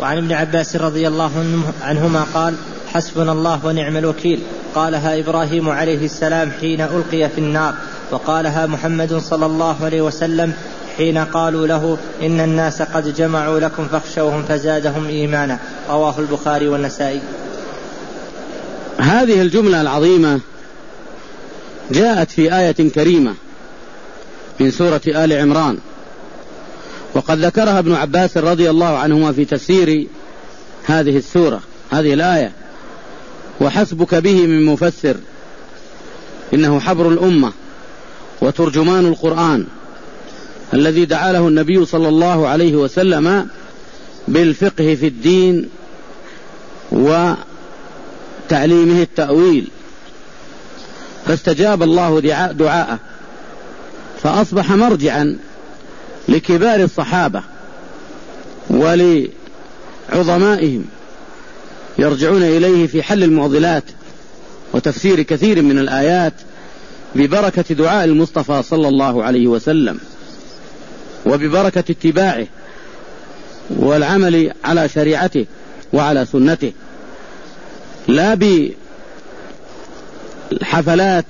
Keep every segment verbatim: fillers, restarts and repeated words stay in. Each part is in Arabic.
وعن ابن عباس رضي الله عنهما قال: حسبنا الله ونعم الوكيل. قالها إبراهيم عليه السلام حين ألقي في النار، وقالها محمد صلى الله عليه وسلم حين قالوا له: إن الناس قد جمعوا لكم فاخشوهم فزادهم إيمانا. رواه البخاري والنسائي. هذه الجملة العظيمة جاءت في آية كريمة من سورة آل عمران، وقد ذكرها ابن عباس رضي الله عنهما في تفسير هذه السورة هذه الآية: وحسبك به من مفسر، إنه حبر الأمة وترجمان القرآن الذي دعا له النبي صلى الله عليه وسلم بالفقه في الدين وتعليمه التأويل، فاستجاب الله دعاءه فأصبح مرجعا لكبار الصحابة ولعظمائهم يرجعون إليه في حل المعضلات وتفسير كثير من الآيات ببركة دعاء المصطفى صلى الله عليه وسلم، وببركة اتباعه والعمل على شريعته وعلى سنته، لا بالحفلات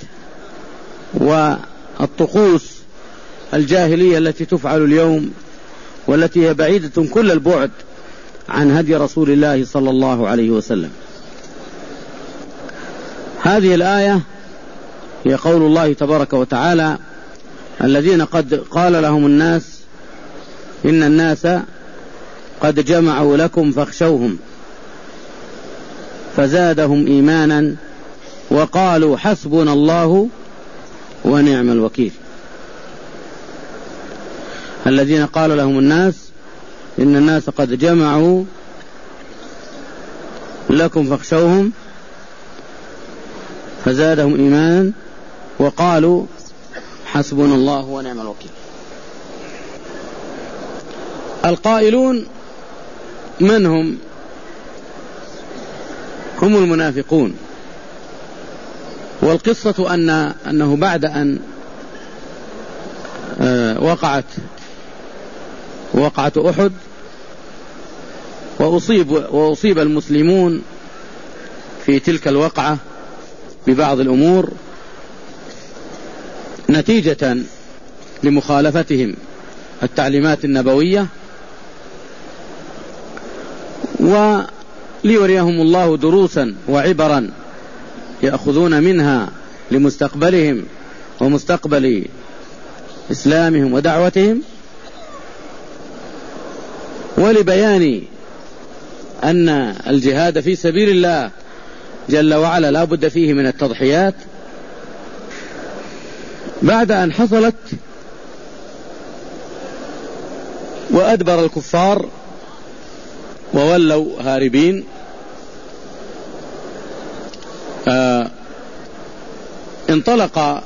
والطقوس الجاهلية التي تفعل اليوم والتي هي بعيدة كل البعد عن هدي رسول الله صلى الله عليه وسلم. هذه الآية هي قول الله تبارك وتعالى: الذين قد قال لهم الناس إن الناس قد جمعوا لكم فاخشوهم فزادهم إيمانا وقالوا حسبنا الله ونعم الوكيل. الذين قال لهم الناس إن الناس قد جمعوا لكم فاخشوهم فزادهم إيمانا وقالوا حسبنا الله ونعم الوكيل. القائلون من هم؟ هم المنافقون. والقصة أن أنه بعد أن وقعت وقعت أحد وأصيب, وأصيب المسلمون في تلك الوقعة ببعض الأمور نتيجة لمخالفتهم التعليمات النبوية، وليريهم الله دروسا وعبرا يأخذون منها لمستقبلهم ومستقبل إسلامهم ودعوتهم، ولبيان أن الجهاد في سبيل الله جل وعلا لا بد فيه من التضحيات. بعد أن حصلت وأدبر الكفار وولوا هاربين، آه انطلق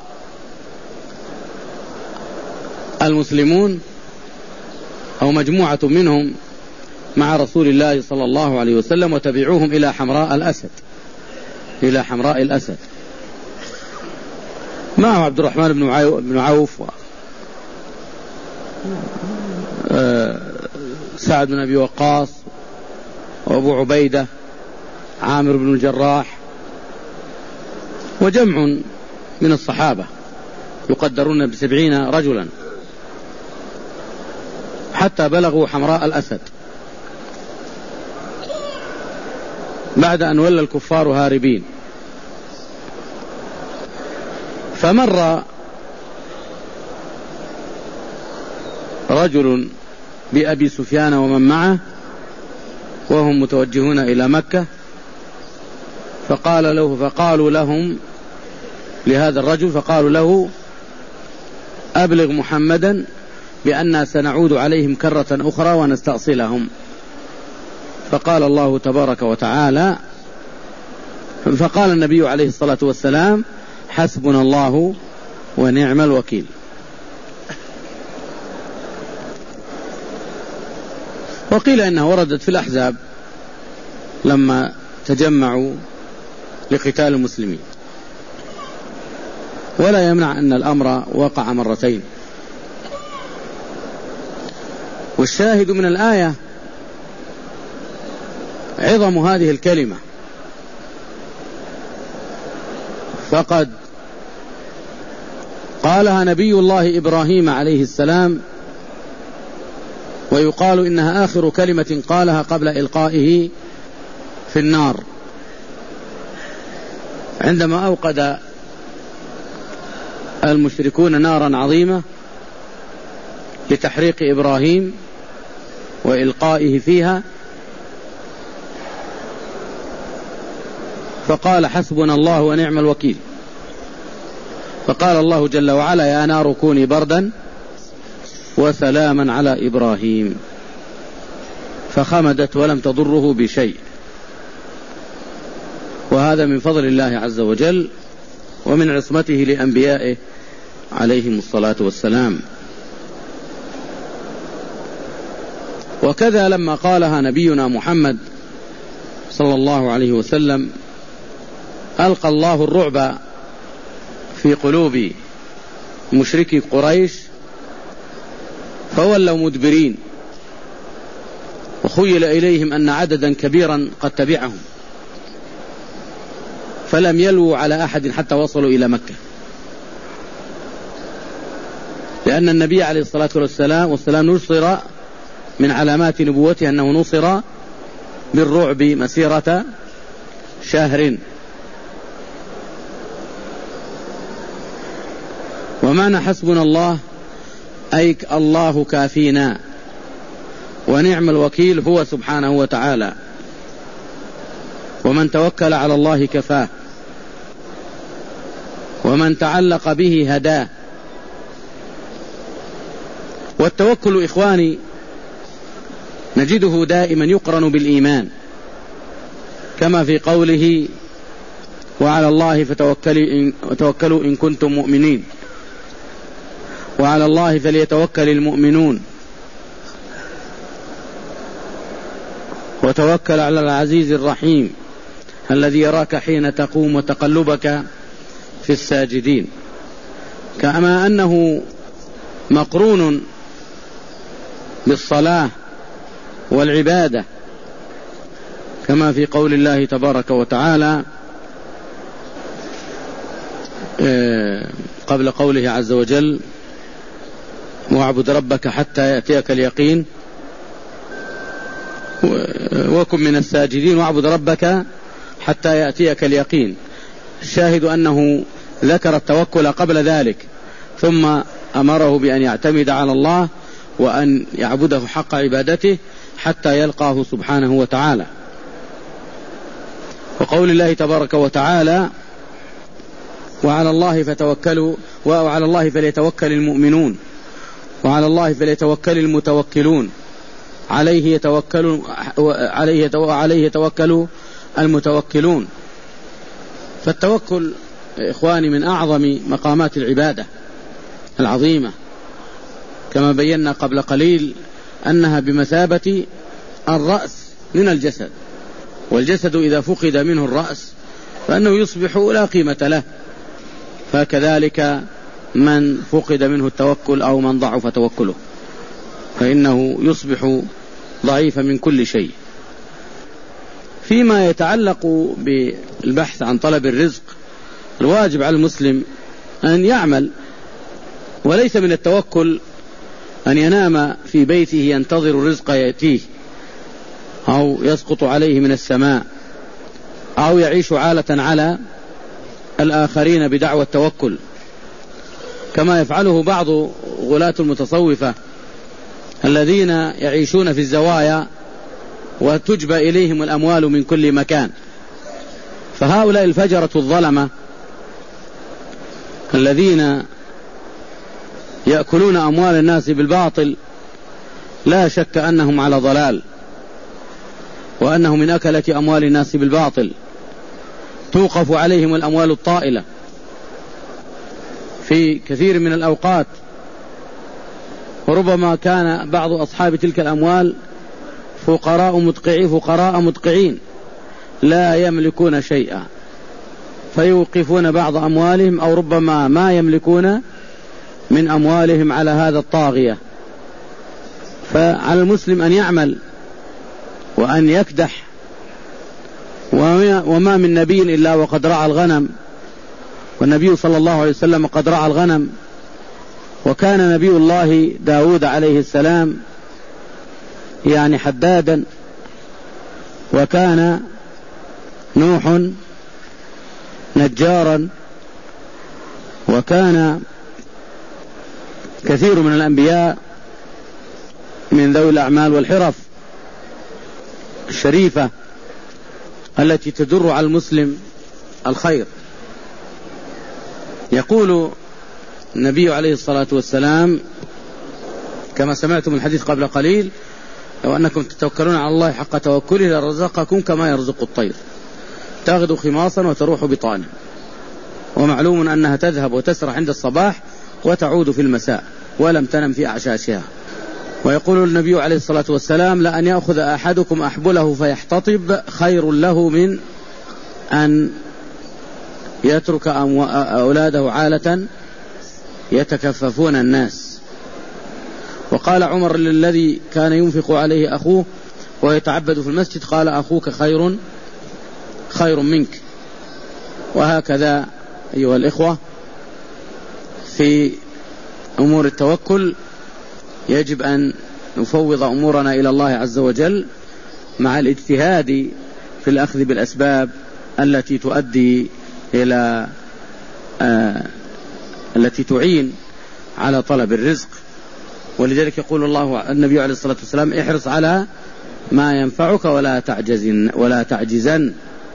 المسلمون أو مجموعة منهم مع رسول الله صلى الله عليه وسلم وتبعوهم إلى حمراء الأسد إلى حمراء الأسد معه عبد الرحمن بن عوف سعد بن أبي وقاص وأبو عبيدة عامر بن الجراح وجمع من الصحابة يقدرون بسبعين رجلا، حتى بلغوا حمراء الأسد بعد أن ولى الكفار هاربين. فمر رجل بأبي سفيان ومن معه وهم متوجهون إلى مكة، فقال له فقالوا لهم لهذا الرجل فقالوا له: أبلغ محمدا بأننا سنعود عليهم كرة أخرى ونستأصلهم. فقال الله تبارك وتعالى فقال النبي عليه الصلاة والسلام: حسبنا الله ونعم الوكيل. وقيل إنها وردت في الأحزاب لما تجمعوا لقتال المسلمين، ولا يمنع أن الأمر وقع مرتين. والشاهد من الآية عظم هذه الكلمة، فقد قالها نبي الله إبراهيم عليه السلام، ويقال إنها آخر كلمة قالها قبل إلقائه في النار، عندما أوقد المشركون نارا عظيمة لتحريق إبراهيم وإلقائه فيها، فقال حسبنا الله ونعم الوكيل. فقال الله جل وعلا يا نار كوني بردا وسلاما على إبراهيم، فخمدت ولم تضره بشيء. وهذا من فضل الله عز وجل ومن عصمته لأنبيائه عليهم الصلاة والسلام. وكذا لما قالها نبينا محمد صلى الله عليه وسلم ألقى الله الرعب في قلوب مشركي قريش فولوا مدبرين، وخيل إليهم أن عددا كبيرا قد تبعهم، فلم يلووا على أحد حتى وصلوا إلى مكة، لأن النبي عليه الصلاة والسلام والسلام نصر من علامات نبوته أنه نصر بالرعب مسيرة شهر. ومعنى حسبنا الله أي الله كافينا، ونعم الوكيل هو سبحانه وتعالى، ومن توكل على الله كفاه، ومن تعلق به هداه. والتوكل إخواني نجده دائما يقرن بالإيمان، كما في قوله وعلى الله فتوكلوا إن كنتم مؤمنين، وعلى الله فليتوكل المؤمنون، وتوكل على العزيز الرحيم الذي يراك حين تقوم وتقلبك في الساجدين. كما أنه مقرون بالصلاة والعبادة، كما في قول الله تبارك وتعالى قبل قوله عز وجل واعبد ربك حتى يأتيك اليقين وكن من الساجدين واعبد ربك حتى يأتيك اليقين. الشاهد أنه ذكر التوكل قبل ذلك، ثم أمره بأن يعتمد على الله وأن يعبده حق عبادته حتى يلقاه سبحانه وتعالى. وقول الله تبارك وتعالى وعلى الله فتوكلوا وعلى الله فليتوكل المؤمنون وعلى الله فليتوكل المتوكلون، عليه يتوكل عليه عليه يتوكل المتوكلون. فالتوكل إخواني من أعظم مقامات العبادة العظيمة، كما بينا قبل قليل أنها بمثابة الرأس من الجسد، والجسد إذا فقد منه الرأس فأنه يصبح لا قيمة له، فكذلك من فقد منه التوكل أو من ضعف توكله فإنه يصبح ضعيفا من كل شيء. فيما يتعلق بالبحث عن طلب الرزق، الواجب على المسلم أن يعمل، وليس من التوكل أن ينام في بيته ينتظر الرزق يأتيه أو يسقط عليه من السماء أو يعيش عالة على الآخرين بدعوى التوكل، كما يفعله بعض غلاة المتصوفة الذين يعيشون في الزوايا وتجبى إليهم الأموال من كل مكان. فهؤلاء الفجرة الظلمة الذين يأكلون أموال الناس بالباطل لا شك أنهم على ضلال، وأنهم من أكلة أموال الناس بالباطل، توقف عليهم الأموال الطائلة في كثير من الأوقات، وربما كان بعض أصحاب تلك الأموال فقراء مدقعين فقراء مدقعين لا يملكون شيئا، فيوقفون بعض أموالهم أو ربما ما يملكون من أموالهم على هذا الطاغية. فعلى المسلم أن يعمل وأن يكدح وما من نبي إلا وقد رعى الغنم، والنبي صلى الله عليه وسلم قد رعى الغنم. وكان نبي الله داود عليه السلام يعني حدادا، وكان نوح نجارا، وكان كثير من الأنبياء من ذوي الأعمال والحرف الشريفة التي تدر على المسلم الخير. يقول النبي عليه الصلاة والسلام كما سمعتم الحديث قبل قليل: لو أنكم تتوكلون على الله حق توكله لرزقكم كما يرزق الطير تغدو خماصا وتروح بطانا. ومعلوم أنها تذهب وتسرح عند الصباح وتعود في المساء ولم تنم في أعشاشها. ويقول النبي عليه الصلاة والسلام: لأن يأخذ أحدكم أحبله فيحتطب خير له من أن يترك أولاده عالة يتكففون الناس. وقال عمر للذي كان ينفق عليه أخوه ويتعبد في المسجد: قال أخوك خير خير منك. وهكذا أيها الإخوة في أمور التوكل يجب أن نفوض أمورنا إلى الله عز وجل مع الاجتهاد في الأخذ بالأسباب التي تؤدي إلى آه التي تعين على طلب الرزق. ولذلك يقول الله النبي عليه الصلاة والسلام: احرص على ما ينفعك ولا تعجزن ولا تعجزن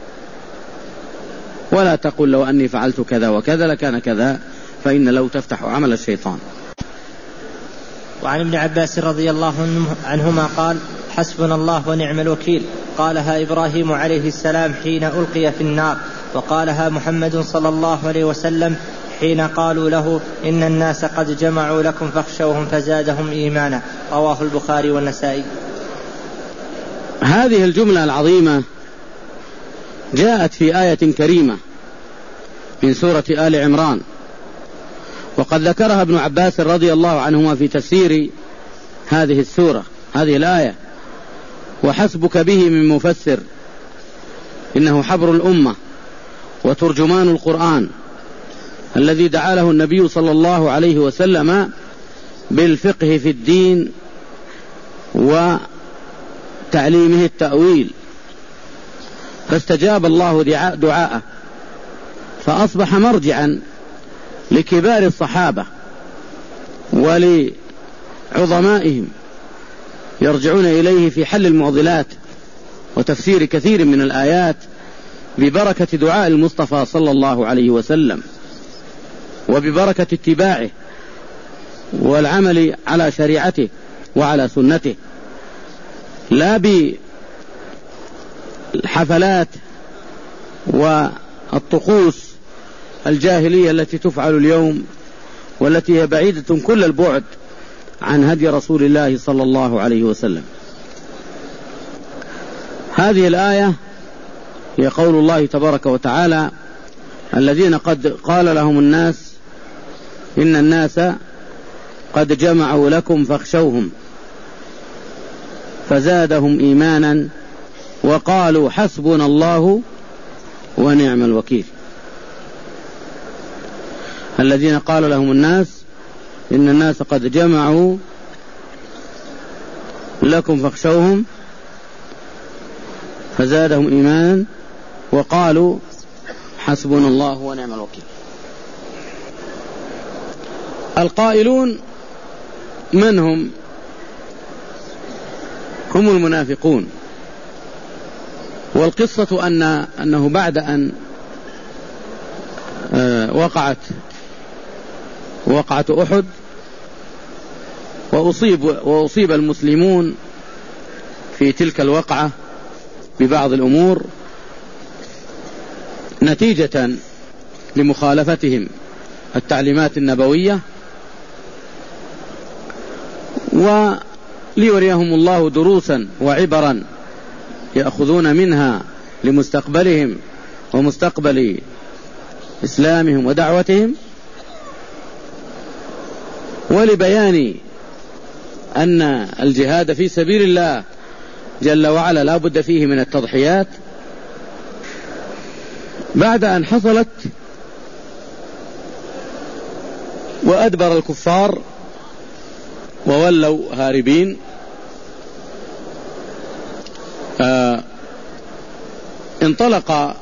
ولا تقل لو أني فعلت كذا وكذا لكان كذا، فإن لو تفتح عمل الشيطان. وعن ابن عباس رضي الله عنهما قال: حسبنا الله ونعم الوكيل. قالها إبراهيم عليه السلام حين ألقي في النار، وقالها محمد صلى الله عليه وسلم حين قالوا له: إن الناس قد جمعوا لكم فاخشوهم فزادهم إيمانا. رواه البخاري والنسائي. هذه الجملة العظيمة جاءت في آية كريمة من سورة آل عمران، وقد ذكرها ابن عباس رضي الله عنهما في تفسير هذه السورة هذه الآية: وحسبك به من مفسر إنه حبر الأمة وترجمان القرآن الذي دعا له النبي صلى الله عليه وسلم بالفقه في الدين وتعليمه التأويل، فاستجاب الله دعاءه فأصبح مرجعا لكبار الصحابة ولعظمائهم يرجعون إليه في حل المعضلات وتفسير كثير من الآيات ببركة دعاء المصطفى صلى الله عليه وسلم، وببركة اتباعه والعمل على شريعته وعلى سنته، لا بالحفلات والطقوس الجاهلية التي تفعل اليوم والتي هي بعيدة كل البعد عن هدي رسول الله صلى الله عليه وسلم. هذه الآية هي قول الله تبارك وتعالى: الذين قد قال لهم الناس إن الناس قد جمعوا لكم فاخشوهم فزادهم إيمانا وقالوا حسبنا الله ونعم الوكيل. الذين قال لهم الناس إن الناس قد جمعوا لكم فاخشوهم فزادهم إيمانا وقالوا حسبنا الله ونعم الوكيل. القائلون من هم؟ هم المنافقون. والقصة أن أنه بعد أن وقعت وقعت أحد وأصيب, وأصيب المسلمون في تلك الوقعة ببعض الأمور نتيجة لمخالفتهم التعليمات النبوية، وليريهم الله دروسا وعبرا يأخذون منها لمستقبلهم ومستقبل إسلامهم ودعوتهم، ولبيان أن الجهاد في سبيل الله جل وعلا لا بد فيه من التضحيات، بعد أن حصلت وأدبر الكفار وولوا هاربين، آه انطلق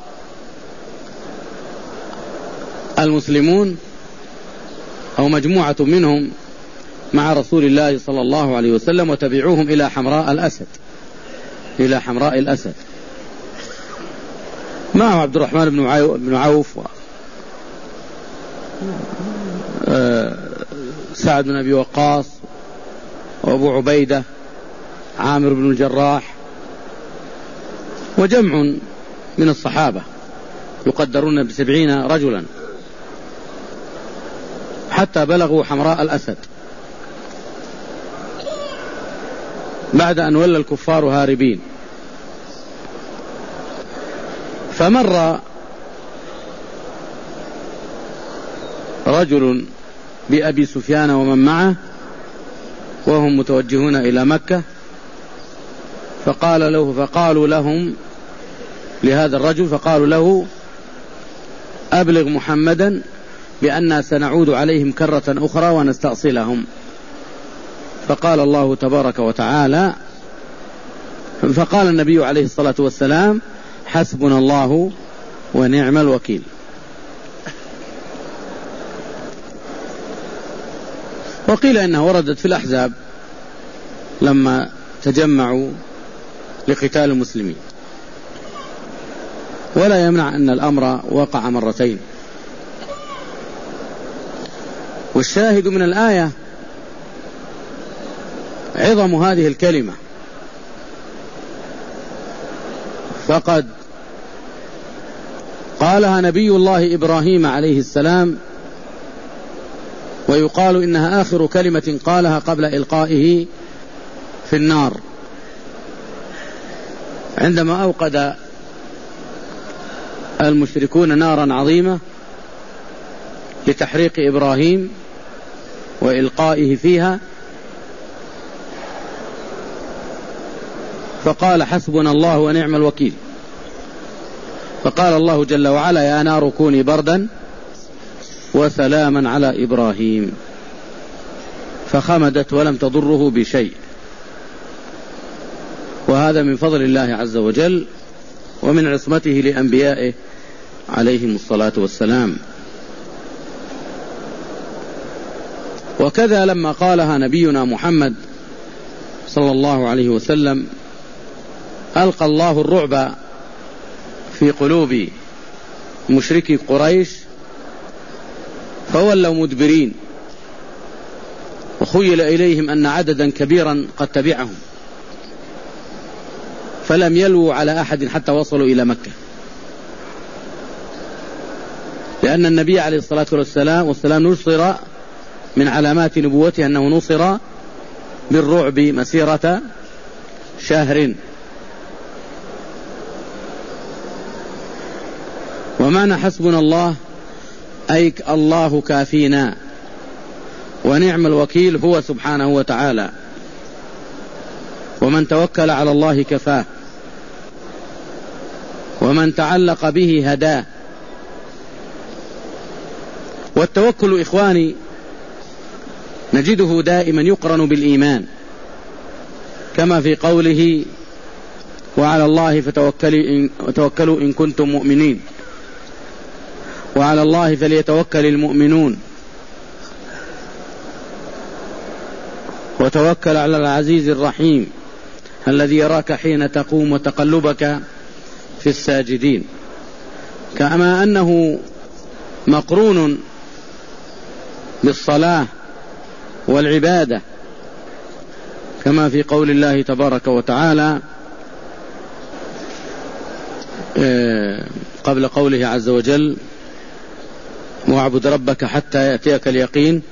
المسلمون أو مجموعة منهم مع رسول الله صلى الله عليه وسلم وتبعوهم إلى حمراء الأسد إلى حمراء الأسد معه عبد الرحمن بن عوف سعد بن أبي وقاص وأبو عبيدة عامر بن الجراح وجمع من الصحابة يقدرون بسبعين رجلا، حتى بلغوا حمراء الأسد بعد أن ولى الكفار هاربين. فمر رجل بأبي سفيان ومن معه وهم متوجهون إلى مكة، فقال له فقالوا لهم لهذا الرجل فقالوا له: أبلغ محمدا بأننا سنعود عليهم كرة أخرى ونستأصلهم. فقال الله تبارك وتعالى فقال النبي عليه الصلاة والسلام: حسبنا الله ونعم الوكيل. وقيل إنها وردت في الأحزاب لما تجمعوا لقتال المسلمين، ولا يمنع أن الأمر وقع مرتين. والشاهد من الآية عظم هذه الكلمة، فقد قالها نبي الله إبراهيم عليه السلام، ويقال إنها آخر كلمة قالها قبل إلقائه في النار، عندما أوقد المشركون نارا عظيمة لتحريق إبراهيم وإلقائه فيها، فقال: حسبنا الله ونعم الوكيل. فقال الله جل وعلا: يا نار كوني بردا وسلاما على إبراهيم، فخمدت ولم تضره بشيء. وهذا من فضل الله عز وجل ومن عصمته لأنبيائه عليهم الصلاة والسلام. وكذا لما قالها نبينا محمد صلى الله عليه وسلم ألقى الله الرعب في قلوب مشركي قريش فولوا مدبرين، وخيل إليهم أن عددا كبيرا قد تبعهم، فلم يلووا على أحد حتى وصلوا إلى مكة، لأن النبي عليه الصلاة والسلام والسلام نصر من علامات نبوته أنه نصر بالرعب مسيرة شهر. ومعنى حسبنا الله أي الله كافينا، ونعم الوكيل هو سبحانه وتعالى، ومن توكل على الله كفاه، ومن تعلق به هداه. والتوكل إخواني نجده دائما يقرن بالإيمان، كما في قوله: وعلى الله فتوكلوا إن كنتم مؤمنين، وعلى الله فليتوكل المؤمنون، وتوكل على العزيز الرحيم الذي يراك حين تقوم وتقلبك في الساجدين. كما أنه مقرون بالصلاة والعبادة، كما في قول الله تبارك وتعالى قبل قوله عز وجل: واعبد ربك حتى يأتيك اليقين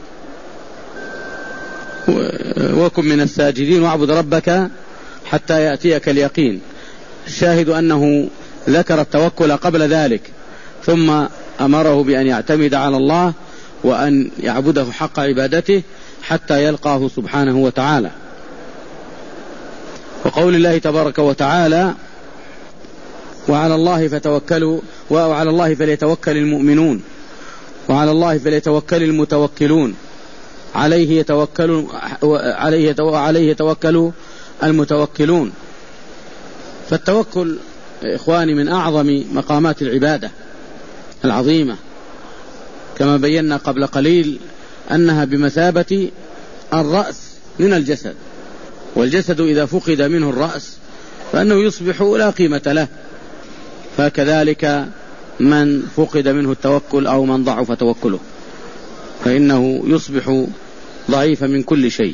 وكن من الساجدين، واعبد ربك حتى يأتيك اليقين. الشاهد أنه ذكر التوكل قبل ذلك، ثم أمره بأن يعتمد على الله وأن يعبده حق عبادته حتى يلقاه سبحانه وتعالى. وقول الله تبارك وتعالى: وعلى الله فتوكلوا وعلى الله فليتوكل المؤمنون وعلى الله فليتوكل المتوكلون عليه يتوكل عليه عليه يتوكل المتوكلون. فالتوكل إخواني من أعظم مقامات العبادة العظيمة، كما بينا قبل قليل أنها بمثابة الرأس من الجسد، والجسد إذا فقد منه الرأس فأنه يصبح لا قيمة له، فكذلك من فقد منه التوكل أو من ضعف توكله فإنه يصبح ضعيفا من كل شيء.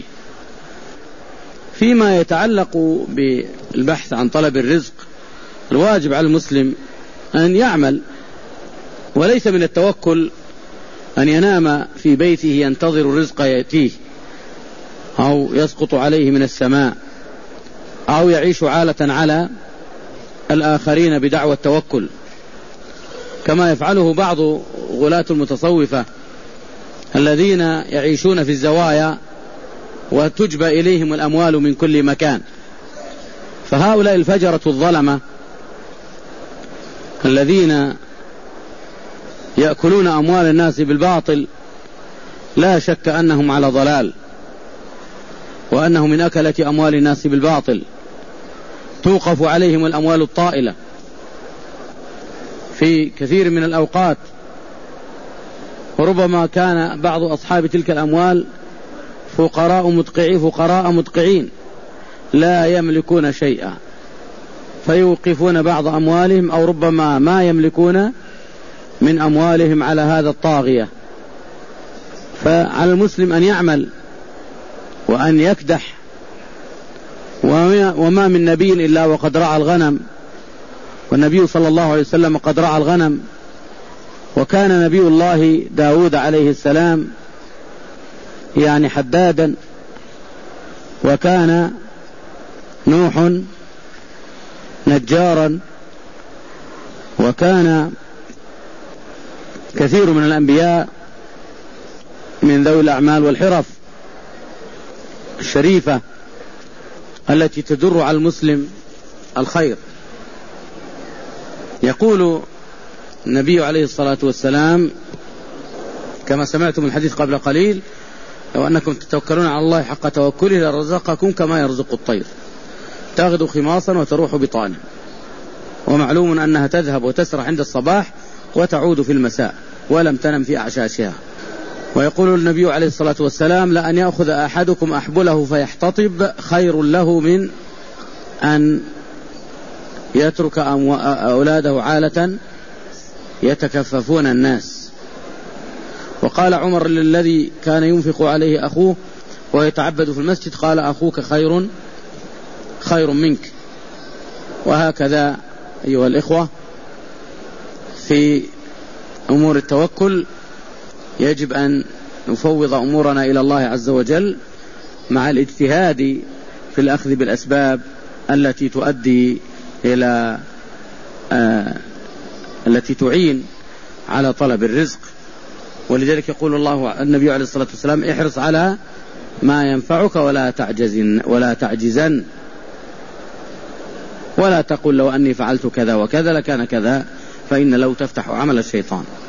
فيما يتعلق بالبحث عن طلب الرزق، الواجب على المسلم أن يعمل، وليس من التوكل أن ينام في بيته ينتظر الرزق يأتيه أو يسقط عليه من السماء أو يعيش عالة على الآخرين بدعوى التوكل، كما يفعله بعض غلاة المتصوفة الذين يعيشون في الزوايا وتجبى إليهم الأموال من كل مكان. فهؤلاء الفجرة الظلمة الذين يأكلون أموال الناس بالباطل لا شك أنهم على ضلال، وأنهم من أكلة أموال الناس بالباطل، توقف عليهم الأموال الطائلة في كثير من الأوقات، وربما كان بعض أصحاب تلك الأموال فقراء مدقعين فقراء مدقعين لا يملكون شيئا، فيوقفون بعض أموالهم أو ربما ما يملكون من أموالهم على هذا الطاغية. فعلى المسلم أن يعمل وأن يكدح، وما من نبي إلا وقد رعى الغنم، والنبي صلى الله عليه وسلم قد رعى الغنم، وكان نبي الله داود عليه السلام يعني حدادا، وكان نوح نجارا، وكان كثير من الأنبياء من ذوي الأعمال والحرف الشريفة التي تدر على المسلم الخير. يقول النبي عليه الصلاة والسلام كما سمعتم الحديث قبل قليل: لو أنكم تتوكلون على الله حق توكله لرزقكم كما يرزق الطير تغدو خماصا وتروح بطانا. ومعلوم أنها تذهب وتسرح عند الصباح وتعود في المساء ولم تنم في أعشاشها. ويقول النبي عليه الصلاة والسلام: لأن يأخذ أحدكم أحبله فيحتطب خير له من أن يترك أولاده عالة يتكففون الناس. وقال عمر للذي كان ينفق عليه أخوه ويتعبد في المسجد: قال أخوك خير خير منك. وهكذا أيها الإخوة في أمور التوكل يجب أن نفوض أمورنا إلى الله عز وجل مع الاجتهاد في الأخذ بالأسباب التي تؤدي إلى آه التي تعين على طلب الرزق. ولذلك يقول الله النبي عليه الصلاة والسلام: احرص على ما ينفعك ولا تعجزن ولا تعجزن ولا تقل لو أني فعلت كذا وكذا لكان كذا، فإن لو تفتح عمل الشيطان.